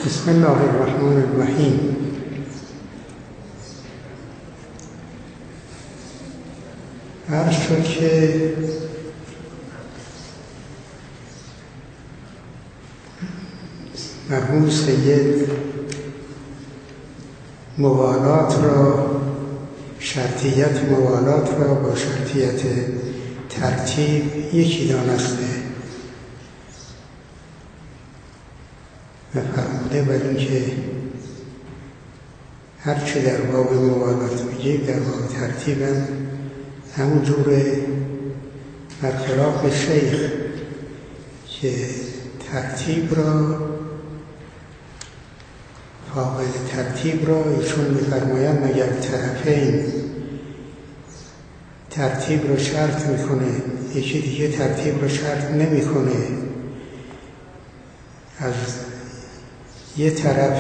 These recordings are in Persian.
بسم الله الرحمن الرحیم. عرض شد که مرحوم سید موالات را، شرطیت موالات را با شرطیت ترتیب یکی دانسته و فرموده بر اینکه هرچه در باب موالات میگه در باب ترتیب همون جوره، برخلاف شیخ که ترتیب را، فاقد ترتیب را ایشون می‌فرمایند مگر طرفین ترتیب را شرط میکنه، یکی دیگه ترتیب را شرط نمیکنه، از یه طرف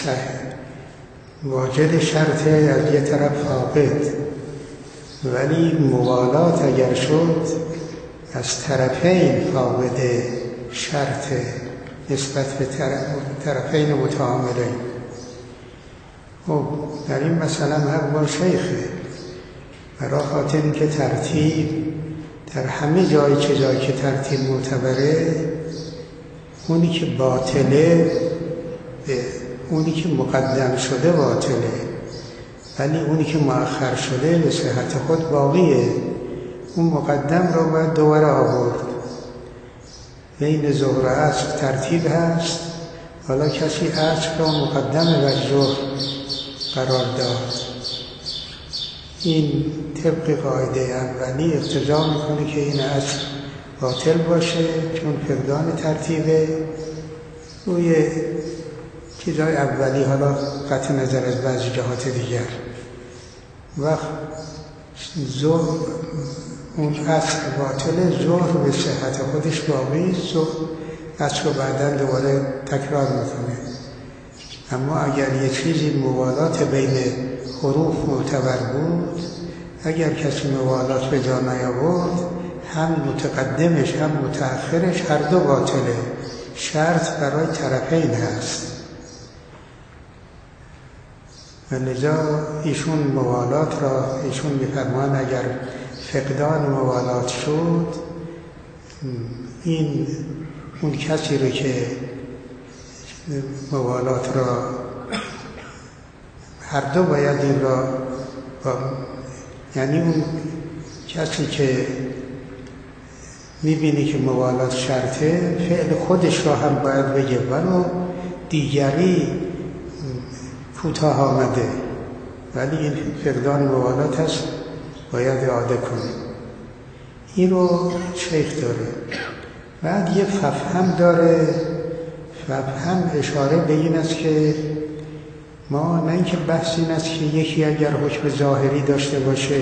واجد شرطه، از یه طرف فاقد، ولی موالات اگر شد از طرفین فاقد شرط نسبت به طرفین متعاملین. خب در این مثلا حق با شیخه، برای خاطر اینکه ترتیب در همه جای، چه جایی که ترتیب معتبره، اونی که باطله اونی که مقدم شده باطله، ولی اونی که مؤخر شده به صحت خود باقیه. اون مقدم رو باید دوباره آورد. بین ظهر و عصر ترتیب هست، حالا کسی عصر رو مقدم و ظهر قرار داد، این طبق قاعده اولی اقتضا میکنه که این عصر باطل باشه، چون فقدان ترتیبه روی چیزهای اولی، حالا قطع نظر از بعضی جهات دیگر. وقت ظهر اون عصر باطله، ظهر به صحت خودش باقی، عصر رو بعداً دوباره تکرار میکنه. اما اگر یک چیزی موالات بین حروف معتبر بود، اگر کسی موالات به جا نیاورد، هم متقدمش هم متأخرش هر دو باطله. شرط برای طرفین هست و لذا ایشون موالات را، ایشون می‌فرمایند اگر فقدان موالات شد، این اون کسی رو که موالات را هر دو باید این را یعنی اون کسی که میبینی که موالات شرطه، فعل خودش را هم باید بگه، ولو دیگری کوتاه آمده، ولی این فقدان موالات هست، باید اعاده کنه. این رو شیخ داره. بعد یه ففهم داره. ففهم اشاره به این است که ما نه اینکه بحث این است که یکی اگر حکم ظاهری داشته باشه،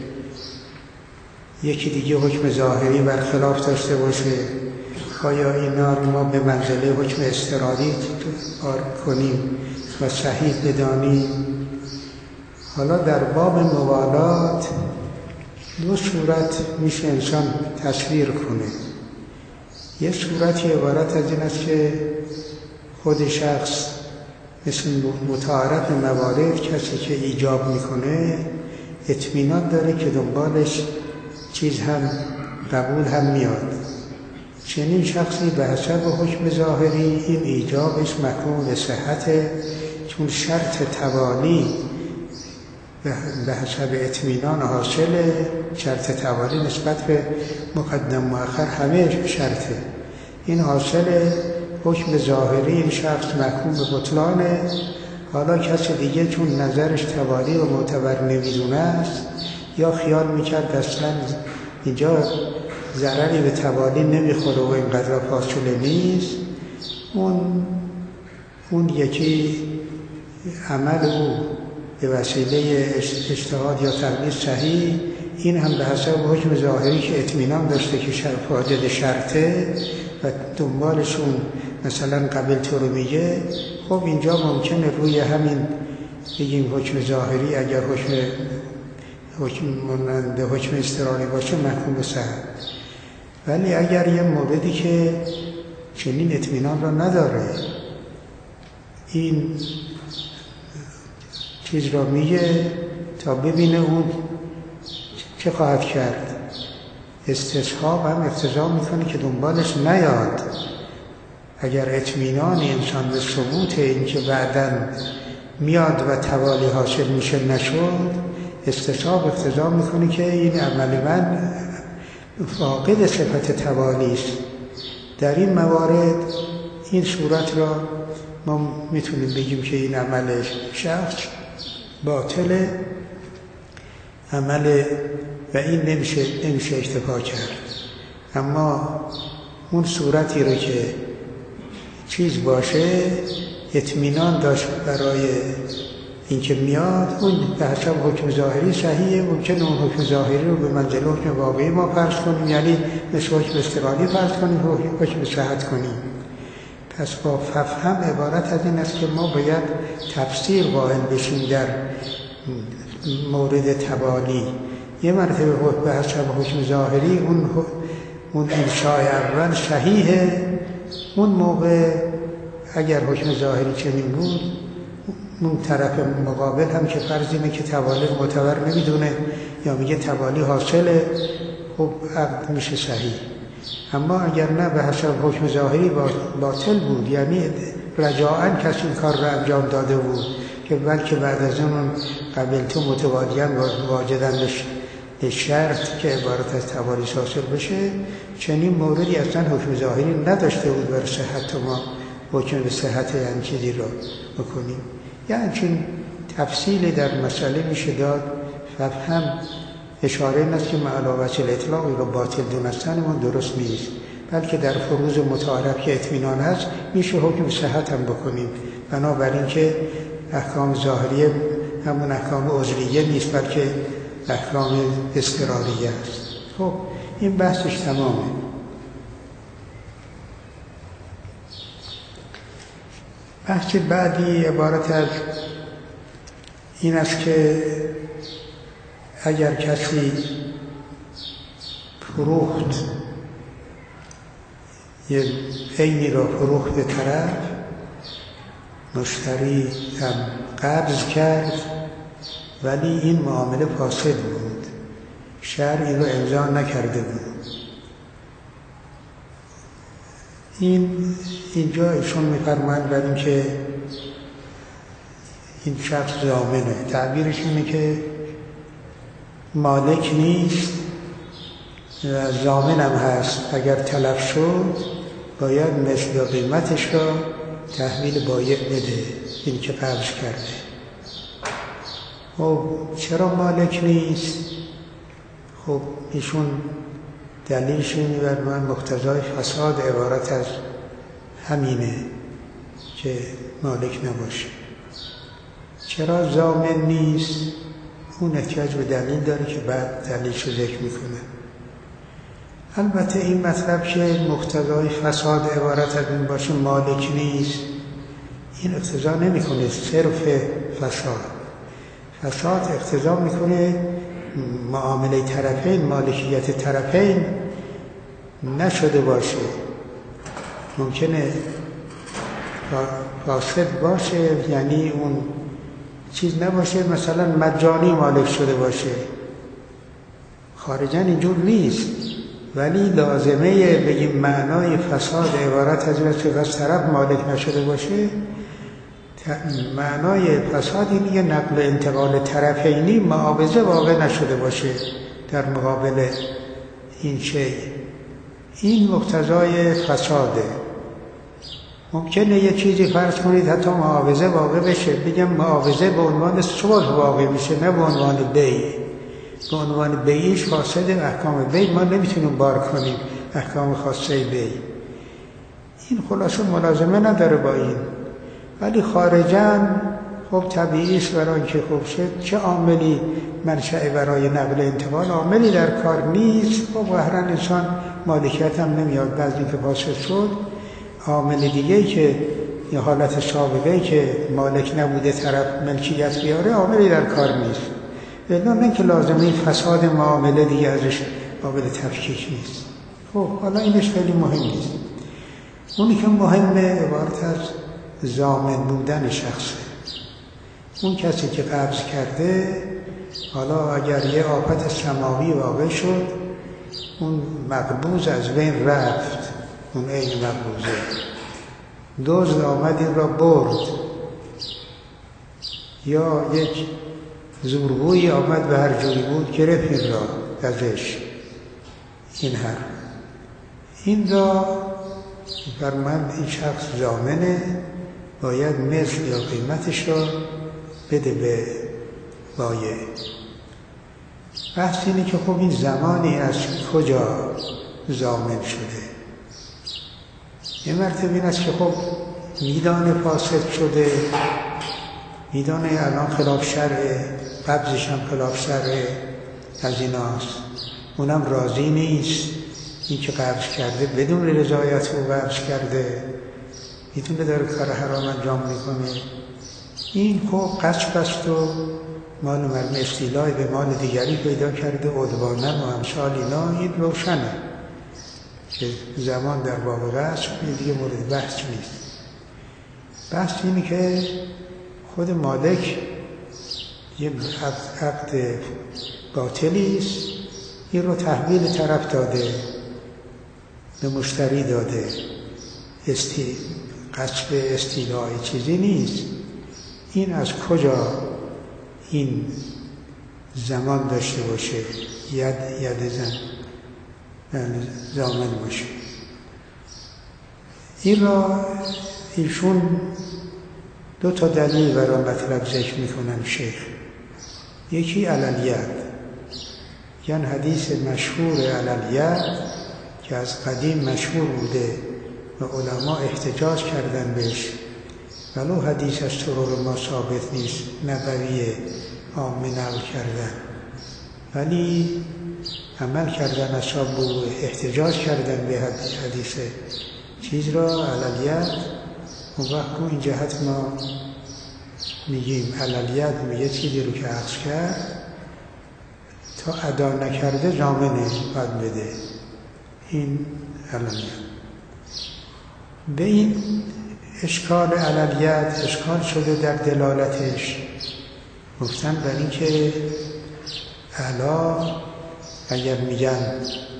یکی دیگه حکم ظاهری برخلاف داشته باشه، آیا اینا رو ما به منزله حکم اضطراری کنیم و صحیح بدانیم؟ حالا در باب موالات دو صورت میشه انسان تصویر کنه. یه صورتی عبارت از این است که خود شخص مثل متعارف موارد، کسی که ایجاب میکنه اطمینان داره که دنبالش چیز هم قبول هم میاد. چنین شخصی به حسب حکم ظاهری این ایجابش مکمول صحته، چون شرط توالی به حسب اطمینان حاصله. شرط توالی نسبت به مقدم مؤخر همه شرطه، این حاصله. حکم ظاهری این شخص محکوم به بطلانه. حالا کسی دیگه چون نظرش توالی و معتبر نمیدونه است، یا خیال میکرد اصلا اینجا ضرری به توالی نمیخوره و اینقدر فاصله نیست، اون یکی عمل او به وسیله اجتهاد یا تقلید صحیح، این هم به حسب حکم ظاهری که اطمینان داشته که فاقد شرطه و دنبالشون مثلا قبل تو رو میگه. خب اینجا ممکنه روی همین بگیم حکم ظاهری اگر حکم اضطراری باشه محکوم به صحت، ولی اگر یه موردی که چنین اطمینان را نداره، این چیز را میگه تا ببینه اون چه خواهد کرد. استصحاب هم اقتضا میکنه که دنبالش نیاد. اگر اطمینان انسان به ثبوت این که بعداً میاد و توالی حاصل میشه نشد، استصحاب اقتضا میکنه که این عمل من فاقد صفت توالی است. در این موارد این صورت را ما میتونیم بگیم که این عمل شخص باطل عمل و این نمیشه اکتفا کرد. اما اون صورتی رو که چیز باشه اطمینان داشت برای اینکه میاد، اون به حسب حکم ظاهری صحیحه. ممکنه اون حکم ظاهری رو به منزله حکم واقعی ما فرض کنیم، یعنی مثل حکم استقلالی فرض کنیم، حکم صحت کنیم. پس با فهم عبارت از این است که ما باید تفسیر قائل بشیم در مورد توالی. یه مرتبه به حسب حکم ظاهری اون انشاء اول صحیحه، اون موقع اگر حکم ظاهری چنین بود، اون طرف مقابل هم که فرض اینه که توالی معتبر نمیدونه یا میگه توالی حاصله، خب عقد میشه صحیح. اما اگر نه به حسب حکم ظاهری باطل بود، یعنی رجاعاً کسی این کار رو انجام داده بود که بلکه بعد از اون قبلتو متوالیاً واجدن به شرط که عبارت از توالی حاصل بشه، چنین موردی اصلا حکم ظاهری نداشته بود برای صحت ما حکم به صحت این چیزی رو بکنیم. یعنی چون تفصیل در مسئله میشه داد. فهم اشاره این است که معلومات الاطلاقی رو باطل دونستن ما درست نیست، بلکه در فروض متعارف که اطمینان هست میشه حکم صحت هم بکنیم، بنابراین که احکام ظاهریه همون احکام عذریه نیست، بلکه احکام اضطراریه است. خب این بحثش تمامه. بحث بعدی عبارت از این است که اگر کسی فروخت یه عینی را فروخت به طرف، مشتری هم قبض کرد ولی این معامله فاسد بود، شرع این رو امضا نکرده بود. اینجا ایشون می‌فرمایند برای اینکه این شخص ضامنه، تعبیرش اینه که مالک نیست و ضامن هم هست، اگر تلف شد باید مثل قیمتش را تحویل بایع بده، این که قبض کرده. خب چرا مالک نیست؟ خب ایشون دلیلش اینه و مقتضای فساد عبارت از همینه که مالک نباشه. چرا ضامن نیست؟ اون احتیاج به دلیل داره که بعد دلیلش رو ذکر میکنه. البته این مطلب که مقتضای فساد عبارت از این باشه مالک نیست، این اقتضا نمیکنه صرف فساد اقتضا میکنه معامله طرفین، مالکیت طرفین نشده باشه. ممکنه فاسد باشه، یعنی اون چیز نباشه، مثلا مجانی مالک شده باشه. خارجاً اینجور نیست، ولی لازمه بگیم معنای فساد عبارت از این است که از طرف مالک نشده باشه. معنای فساد اینه نقل انتقال طرفینی معاوضه واقع نشده باشه در مقابل این شی. این مقتضای فساده. ممکنه یه چیزی فرض کنید حتی معاوضه واقع بشه، بگم معاوضه به عنوان صلح واقع میشه، نه به عنوان بیع. به عنوان بیعش فاسد، احکام بیع ما نمیتونیم بار کنیم، احکام خاصه بیع. این خلاصه ملازمه نداره با این. ولی خارجاً خب طبیعیش برای که خوب شد چه عاملی منشأ برای نقل انتقال، عاملی در کار نیست. خب قهرن انسان مالکیت هم نمیاد، بعضی که فاسد شد عامل دیگه که یه حالت سابقه که مالک نبوده طرف ملکیت بیاره عاملی در کار نیست. نه که لازمه فساد معامله دیگه ازش قابل تفکیک نیست. خب حالا اینش خیلی مهم نیست. اونی که مهمه عبارت از ضامن بودن شخصه. اون کسی که قبض کرده، حالا اگر یه آفت سماوی واقع شد، اون مقبوض از بین رفت، اون عین مقبوضه، دزد آمد این را برد، یا یک زورگویی آمد به هر جوری بود گرفت این را ازش. این را فرمایند این شخص ضامنه، باید مثل یا قیمتش را بده به بایع. بحث اینه که خب این زمانی از کجا ضامن شده. یه مرتبه این است که خب میدان فاسد شده، میدان الان خلاف شرعه، قبضش هم خلاف شرعه، از ایناست، اونم راضی نیست، این که قبض کرده بدون رضایت او قبض کرده، میتونه داره کار حرام انجام میکنه. این خب قصب است و مال مردم استیلای به مال دیگری پیدا کرده، عدوانن و امثال اینا، این روشنه که زمان در باب قصب دیگه مورد بحث نیست. بحث اینه که خود مالک یه عقد باطلی است، این رو تحویل طرف داده، به مشتری داده، قصب استیلای چیزی نیست. این از کجا این زمان داشته باشه، ید ضامن باشه؟ این را ایشون دو تا دلیل برای مطلب ذکر میکنن شیخ. یکی علالید، یعنی حدیث مشهور علالید که از قدیم مشهور بوده و علما احتجاج کردن بهش، ولو حدیث از طرق ما ثابت نیست، نبوی عامه نقل کردن، ولی عمل کردن اصحاب احتجاج کردن به حدیث چیز را علالید. اون وقت رو این جهت ما میگیم علالید میگه چیزی رو که عقص کرد تا ادا نکرده ضامنه باید بده، این علالید. به این اشکال علالید اشکال شده در دلالتش، گفتن بر این که علا اگر میگن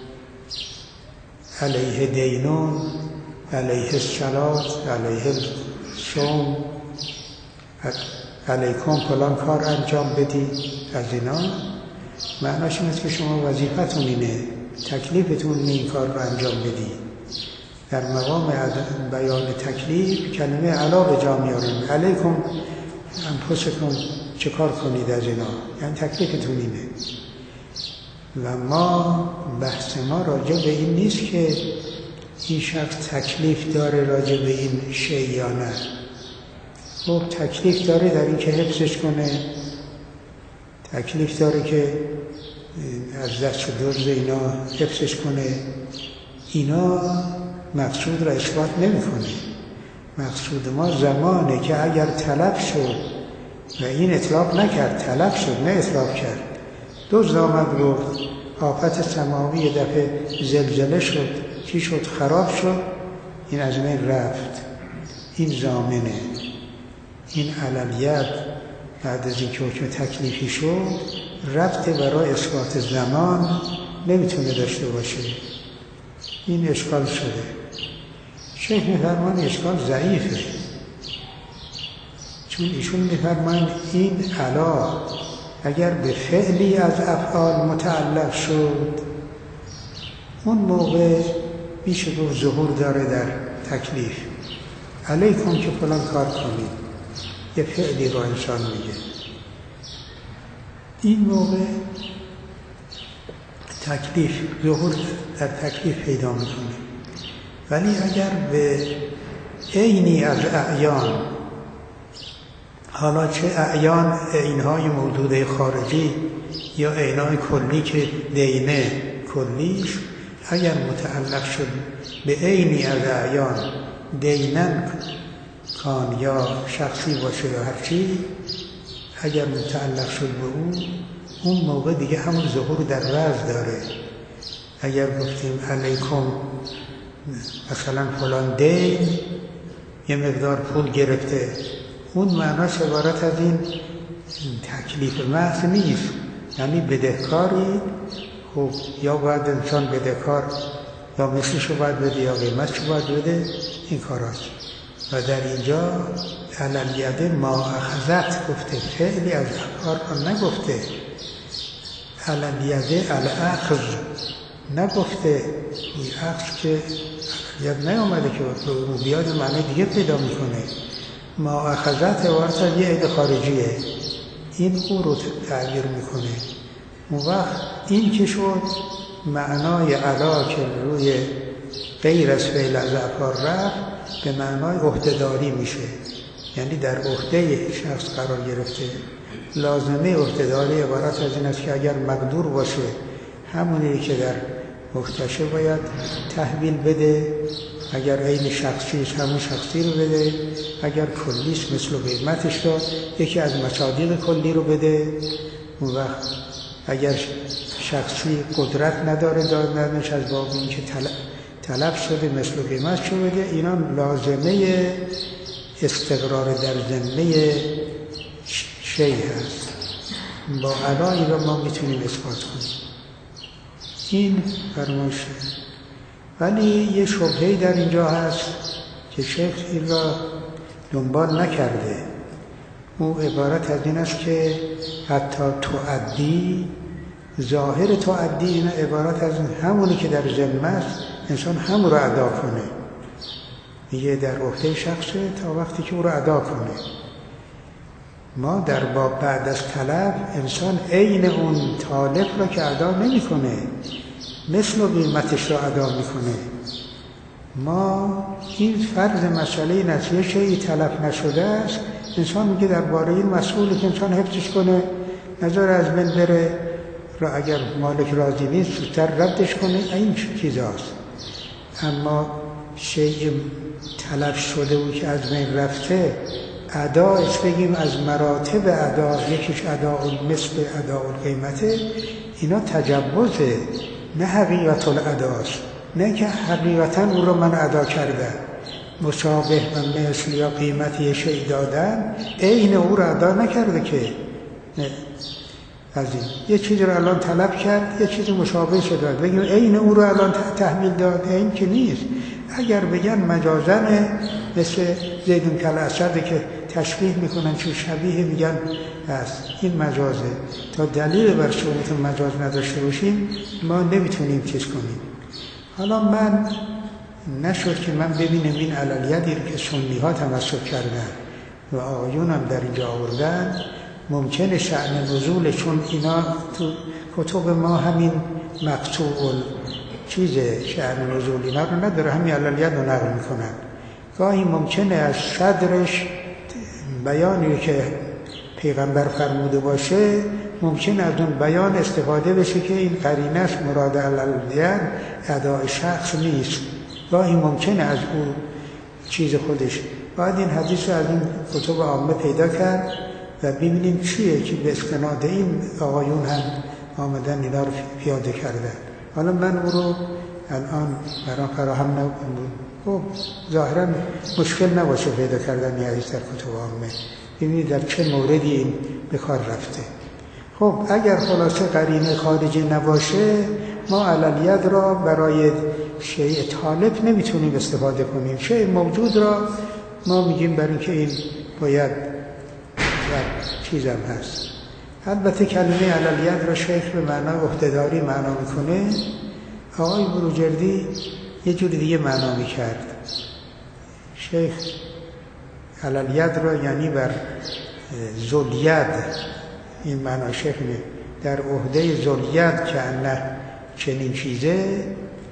علیه دینون، علیه الصلاة، علیه الصوم، علیکم فلان کار انجام بدید، از اینا معناش این است که شما وظیفتون اینه، تکلیفتون این کار رو انجام بدید. در مقام بیان تکلیف کلمه علا به جا میارن، علیکم انفسکم چه کار کنید از اینا، یعنی تکلیفتون اینه. و ما بحث ما راجع به این نیست که این شخص تکلیف داره راجع به این شیء یا نه. خب تکلیف داره در این که حفظش کنه، تکلیف داره که از دست دزد اینا حفظش کنه. اینا مقصود را اثبات نمی‌کنه. مقصود ما زمانه که اگر طلب شد و این اطلاق نکرد، طلب شد نه اطلاق کرد، دزد آمد برد، آفت سماوی دفعه زلزله شد، چی شد؟ خراب شد، این از بین رفت، این ضامنه. این علالید بعد از این که حکم تکلیفی شد رفته برای اثبات زمان نمیتونه داشته باشه. این اشکال شده. شیخ میفرمان اشکال ضعیفه، چون ایشون میفرمان این علا اگر به فعلی از افعال متعلق شد، اون موقع میشه گفت ظهور داره در تکلیف. علیکم که فلان کار کنید، یه فعلی رو انسان میگه، این موقع تکلیف ظهور در تکلیف پیدا میکنه. ولی اگر به عینی از اعیان، حالا چه اعیان عینهای موجوده خارجی یا عینای کلی که دینه کلیش، اگر متعلق شد به عینی از اعیان، دینن کان یا شخصی باشه یا هرچی، اگر متعلق شد به اون موقع دیگه همون ظهور در رز داره. اگر گفتیم علیکم مثلا فلان دین، یه مقدار پول گرفته، اون معناش عبارت از این تکلیف محض نیست. یعنی بدهکاری، خب یا باید انسان بدهکار یا مثلشو باید بده یا قیمتشو باید بده، این کاراست. و در اینجا علیه ما اخذت گفته، فعلی از کار نگفته. علیه الاخذ نگفته. این اخذ که یاد نیامده که رو بیاد معنی دیگه پیدا میکنه. ما اخذت عبارت از یه عید خارجیه، این او رو تغییر میکنه. اون وقت این که شد معنای علا که روی غیر از فعل از افعال رفت به معنای عهده‌داری میشه، یعنی در عهده شخص قرار گرفته. لازمه عهده‌داری عبارت از این است که اگر مقدور باشه همونی که در عهده‌شه باید تحویل بده، اگر عین شخصی همون شخصی رو بده، اگر کلیش مثل قیمتش داد یکی از مصادیق کلی رو بده. اون وقت اگر شخصی قدرت نداره دادنش از باب این که طلب شده مثل قیمتش رو بده. اینا لازمه استقرار در ذمه شیء هست. با علایی رو ما میتونیم اثبات کنیم. این فرمایشه. ولی یه شبهه‌ای در اینجا هست که شیخ این را دنبال نکرده. او عبارت از این است که حتی تعدی، ظاهر تعدی این عبارت از همونی که در ذمه است انسان همون رو ادا کنه. میگه در عهده شخصه تا وقتی که او رو ادا کنه. ما در باب بعد از طلب انسان عین اون طالب را که ادا نمی کنه، مثل قیمتش را ادا میکنه. ما این فرض مسئله این است، یه شیئی طلب نشده است، انسان میگه درباره این مسئولی که انسان حفظش کنه، نظر از بین بره را اگر مالک راضی نیست زودتر ردش کنه، این چیزاست. اما شیء طلب شده و که از بین رفته اداش بگیم از مراتب ادا، یکیش ادا مثل ادا قیمته، اینا تجوزه، نه حقیقت الاداست. نه که حقیقتا او رو من ادا کردم، مشابه و مثل یا قیمتی شیء دادن، عین او رو ادا نکرده که. نه از این یه چیز رو الان طلب کرد، یه چیز مشابه شد داد، بگیم عین او رو الان تحمیل داد، این که نیست. اگر بگن مجازن مثل زیدون کل اسده که تشبیه میکنن چون شبیه میگن هست، این مجازه. تا دلیل بر ثبوت مجاز نداشته باشیم ما نمیتونیم چیز کنیم. حالا من نشد که من ببینم این علیه که سنی ها تمسک کردن و آقایون هم در اینجا آوردن، ممکنه شأن نزول، چون اینا تو کتب ما همین مقطوع چیزه، شأن نزول اینا رو نداره، همین علیه رو نقل میکنن. گاهی ممکنه از صدرش بیانی که پیغمبر فرموده باشه، ممکنه از اون بیان استفاده بشه که این قرینش مراد علیه اداء شخص نیست. گاهی ممکنه از اون چیز خودش. باید این حدیث رو از این کتب عامه پیدا کرد و ببینیم چیه که به استناد این آقایون هم آمدن اینا رو پیاده کردن. حالا من او رو الان برام فراهم نبود. خب ظاهرا مشکل نباشه پیدا کردن این حدیث در کتب عامه، ببینید در چه موردی این به کار رفته. خب اگر خلاصه قرینه خارجی نباشه، ما علالید را برای شیء طالب نمیتونیم استفاده کنیم. شیء موجود را ما میگیم برای اینکه این باید چیزم هست. البته کلمه علالید را شیخ به معنای عهده‌داری معنا میکنه. آقای بروجردی یه جور دیگه معنا میکرد. شیخ علالید را یعنی بر ذوالید، این معنا شیخ نه، در عهده ذوالید که انه چنین چیزه.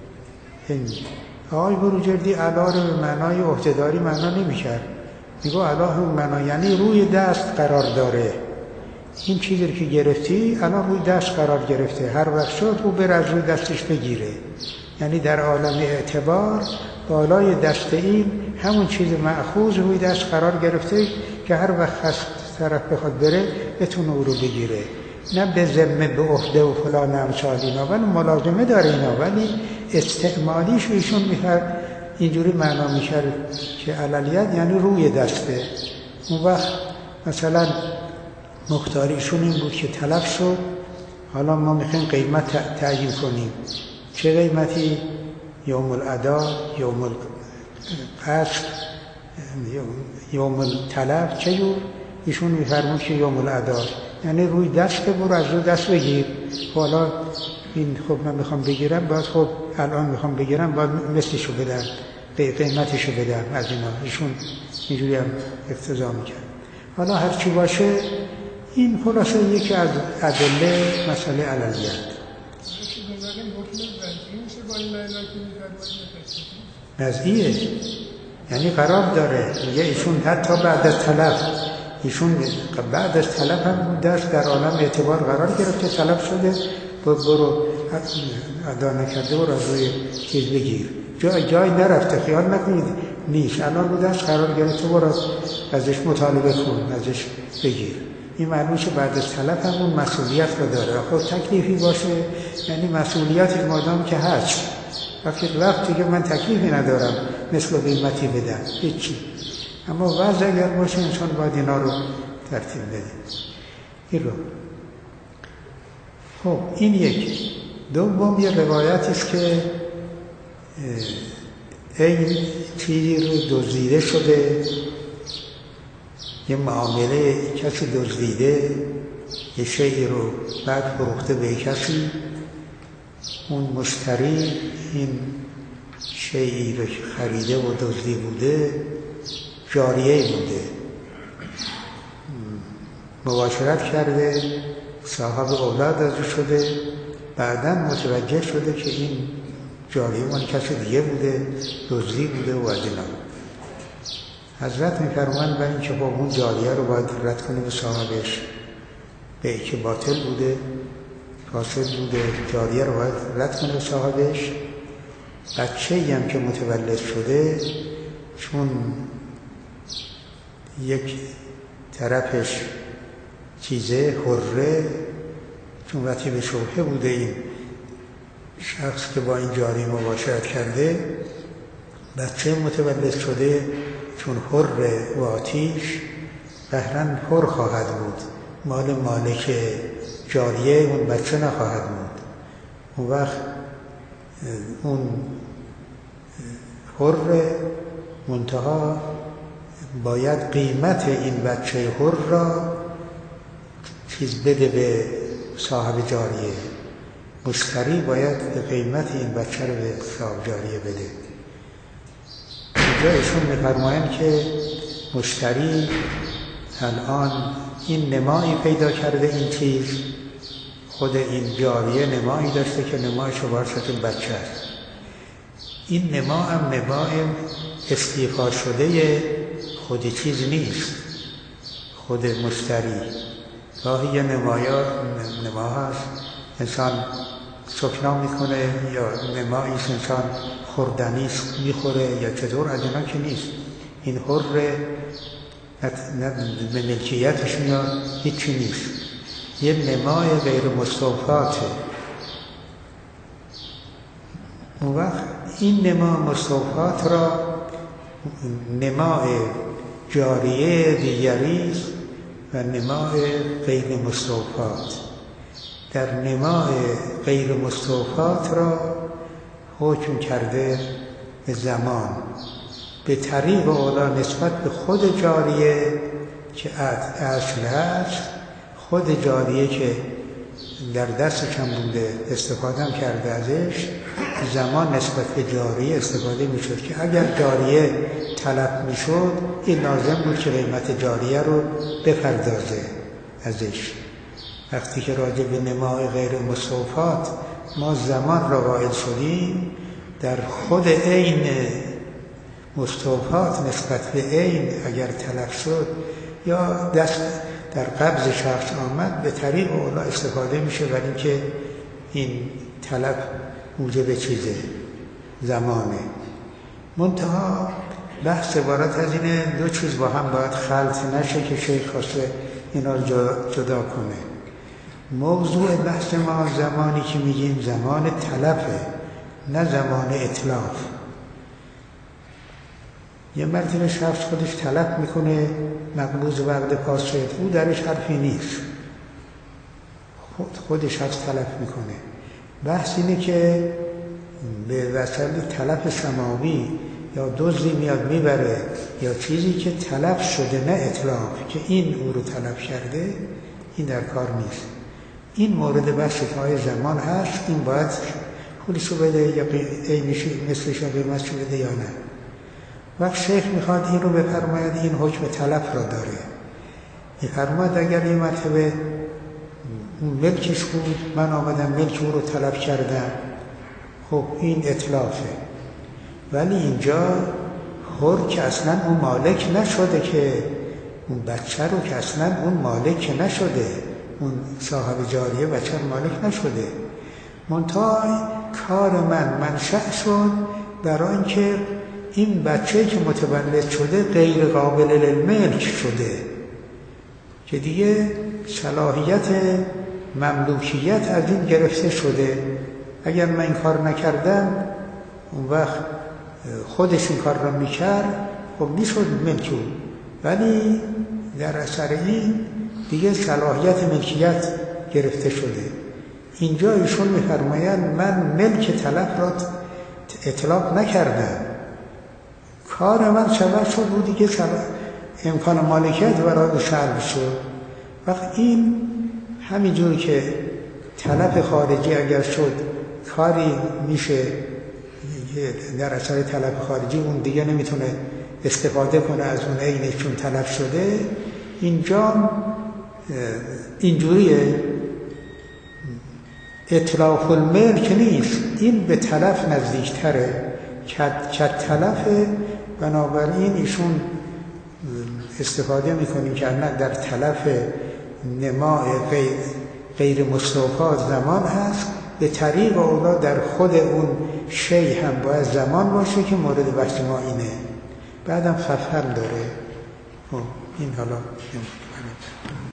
آقای بروجردی علا رو به معنای عهده‌داری معنا نمیکرد، میگو علا هم معنا یعنی روی دست قرار داره. این چیزی که گرفتی الان روی دست قرار گرفته، هر وقت شد او بر از روی دستش بگیره. یعنی در عالم اعتبار بالای دست این همون چیز مأخوذ روی دست قرار گرفته که هر وقت خست طرف بخواد بره بتونه او رو بگیره. نه به ذمه به عهده و فلان امثال اینا، ولی ملازمه داره اینا، ولی استعمالیش ایشون اینجوری معنا میکرد که عللیت یعنی روی دسته. اون وقت مثلا مختاریشون این بود که تلف شد، حالا ما میخوایم قیمت تعیین کنیم، چه قیمتی؟ یوم الادا، یوم القصد، یوم التلف، چه جور؟ ایشون میفرمود که یوم الادا یعنی روی دست برو، از روی دست بگیر. حالا این خب من میخوام بگیرم، باید خب الان میخوام بگیرم باید مثلشو بدم، قیمتشو بدم از اینا. ایشون اینجوری هم اقتضا میکرد. حالا هرچی باشه این خلاصه یکی از ادله مسئله عللیت. وضعیه یعنی قرار داره، میگه ایشون حتی بعد از تلف، ایشون بعد از تلف هم دست در عالم اعتبار قرار گرفته، تلف شده، برو ادا نکرده برو از روی چیز بگیر، جای نرفته، خیال نکنید نیست، الان رو دست قرار گرفته، برو ازش مطالبه کن، ازش بگیر. این معلومه که بعد از تلف هم اون مسئولیت رو داره. خب تکلیفی باشه یعنی مسئولیتی مادام که هست، وقتی که من تکلیفی ندارم مثل قیمتی بدم هیچی، اما وضع اگر باشه انسان باید اینا رو ترتیب بده. این رو خب این یکی. دوم یه روایتی است که این چیزی رو دزدیده شده، یه معامله کسی دزدیده یه شیعی رو بعد فروخته به کسی، اون مشتری این شیعی رو خریده و دزدی بوده جاریه بوده، مباشرت کرده، صاحب اولاد ازش شده، بعداً متوجه شده که این جاریه مال کسی دیگه بوده، دزدی بوده و از اینا. حضرت می‌فرمایند برای اینکه با اون جاریه رو باید رد کنه به صاحبش، به که باطل بوده، فاسد بوده، جاریه رو باید رد کنه به صاحبش. بچه‌ای هم که متولد شده چون یک طرفش چیزه حره، چون وقتی به شبهه بوده این شخص که با این جاری مباشرت کرده، بچه متولد شده چون حره و آتیش بهرن حر خواهد بود، مال مالک جاریه اون بچه نخواهد بود. اون وقت اون حره منتها باید قیمت این بچه حر را چیز بده به صاحب جاریه، مشتری باید به قیمت این بچه رو به صاحب جاریه بده. اینجا ایشون می‌فرمایند که مشتری الان این نمایی پیدا کرده، این چیز خود این جاریه نمایی داشته که نمایش وارثت بچه است. این نما هم نمای استیفا شده خود چیز نیست، خود مشتری. گاهی یه نما هست انسان سکنا میکنه، یا نمایی انسان خوردنی میخوره یا چطور، از اینا که نیست. این حر نه به ملکیتش میاد، هیچی نیست، یه نمای غیر مستوفاته. اون وقت این نما مستوفات را نمای جاریه دیگری و نمای غیر مستوفات. در نمای غیر مستوفات را حکم کرده به زمان، به طریق اولا نسبت به خود جاریه که اصل هست، خود جاریه که در دستش هم بوده استفاده کرده ازش، زمان نسبت به جاریه استفاده میشد که اگر جاریه تلف میشد این لازم بود که قیمت جاریه رو بپردازه ازش. وقتی که راجع به نمای غیر مستوفات ما زمان را قائل شدیم، در خود عین مستوفات نسبت به عین اگر تلف شد یا دست در قبض شخص آمد، به طریق اولا استفاده میشه، ولی اینکه این طلب موجب چیزه زمانه. منتها بحث عبارت از اینه دو چیز با هم باید خلط نشه که شیخ خواسته اینا رو جدا کنه. موضوع بحث ما زمانی که میگیم زمان طلبه، نه زمان اطلاف. یه مرتبه شخص خودش طلب میکنه مقبوض وقت پاس شد، او درش حرفی نیست، خودش از طلب میکنه. بحث اینه که به وسیله طلب سماوی یا دزدی میاد میبره یا چیزی که طلب شده نه اطلاق که این او رو طلب کرده، این در کار نیست. این مورد بحث های زمان هست، این باید پولشو بده یا عینش مثلش قیمتش بده یا نه. وقت شیخ میخواد این رو بفرماید، این حکم طلب را داره. میفرماید اگر یه مرتبه ملکش بود، من آمدم ملک او رو طلب کردم، خب این اطلافه. ولی اینجا حر که اصلا اون مالک نشده، که اون بچه رو که اصلا اون مالک نشده، اون صاحب جاریه بچه رو مالک نشده. منتها کار من منشأ شد برای اینکه این بچه که متولد شده غیر قابل للملک شده، که دیگه صلاحیت مملوکیت از این گرفته شده. اگر من این کار نکردم، اون وقت خودش این کار را میکرد، خب میشد ملک او، ولی در اثر این دیگه صلاحیت ملکیت گرفته شده. اینجا ایشون میفرمایند من ملک طلب را اطلاق نکردم، کار من سبب شد بود دیگه امکان مالکیت برای او سلب شد. وقت این همینجور که طلب خارجی اگر شد کاری میشه در اثر طلب خارجی، اون دیگه نمیتونه استفاده کنه از اون عینش چون طلب شده. اینجا اینجوریه، اطلاق الملک نیست، این به طلب نزدیکتره، کت طلبه. بنابراین ایشون استفاده میکنیم که نه در طلب نماء غیر مستوفا زمان هست، به طریق اولا در خود اون شی هم باید زمان باشه که مورد بحث ما اینه، بعدم خفر داره. این حالا